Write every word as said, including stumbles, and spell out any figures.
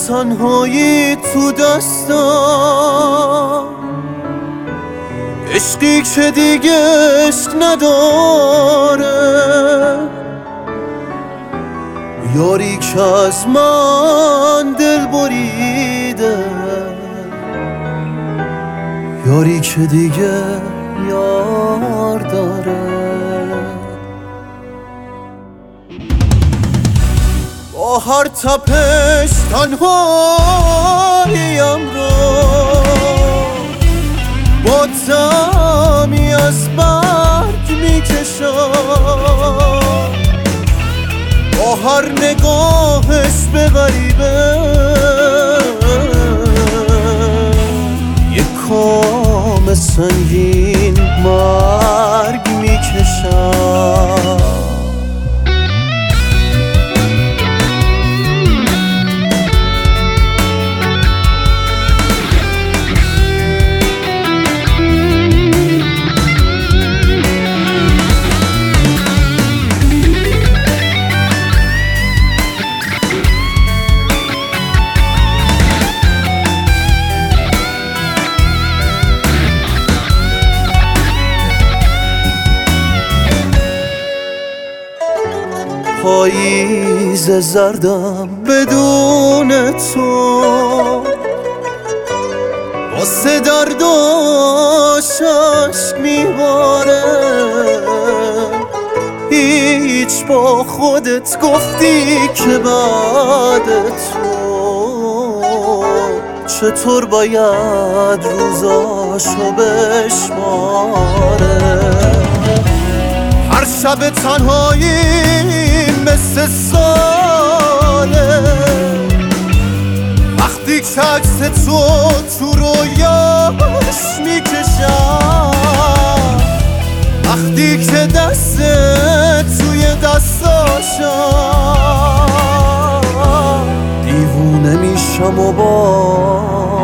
تنهایی تو دستم، عشقی که دیگه عشق نداره، یاری که از من دل بریده، یاری که دیگه یار داره. با هر تپش تنهاییم رو با دمی از برگ میکشم، با هر نگاهش به غریبه یک کام سنگین مرگ میکشم. پاییز زردم بدون تو، واسه درداش عشق میباره، هیچ با خودت گفتی که بعد تو چطور باید روزاشو بشماره. هر شب تنهایی مثل ساله، وقتی که عکس تو تو رویاش میکشم، وقتی که دست توی دستاشم، دیوونه میشم و با